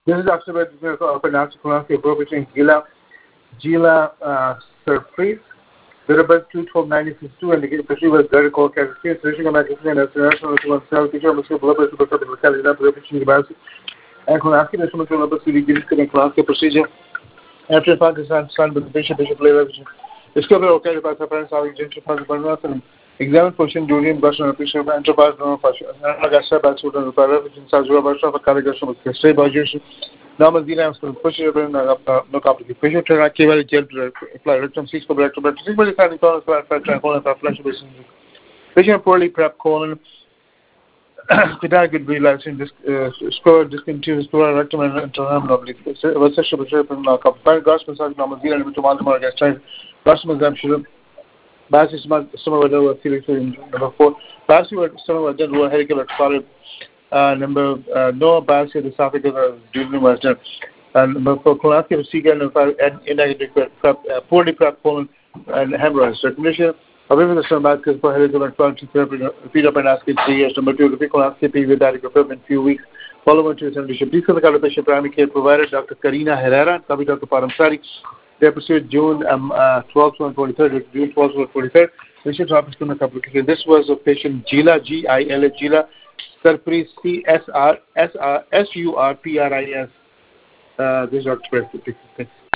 This is after the Nazi Colonoscopy appropriation Gila Surprise. The rebel 212 and the procedure was very called as a station of magazine and international teacher Mr. Blubber to the locality of the and Colonoscopy national global city Colonoscopy procedure after Pakistan signed with the Bishop Revision. Discovery okay about the parents having gender and examine portion Julian Bush and Bishop Enterprise no fashion. Nagasa Batsuda and Revision Sajua Basha for Calibration of the State Budget. Normal Dina for Pusher no complicated. Patient Traki jail apply rectum 6 for rectum, but 6 by the flash basin. Patient poorly prep colon. Good relapsing score discontinuous score rectum and internal oblique. Was sexual pressure from combined gas massage normal Dina and Tomato gastritis. Gas massage Basis some of the theory number 4. Basis some of the helical solid. Number no biopsy of the esophagus or duodenum was done. And number 4, colonoscopy of CGN inadequate poorly prepped colon and hemorrhoids. Circulation of the stomach for helical and function therapy, repeat up and ask it 3 years. Number 2, repeat colonoscopy with adequate prep in a few weeks. Follow-on to examination. Please come to patient primary care provider, Dr. Karina Herrera, and Dr. Paramsari. They are pursued June 12th and 23rd, June 12th and 23rd. Patient office to make application. This was a patient Gila, Gila, Gila. Surprise, CSRSURPRIS. This is Dr. Press.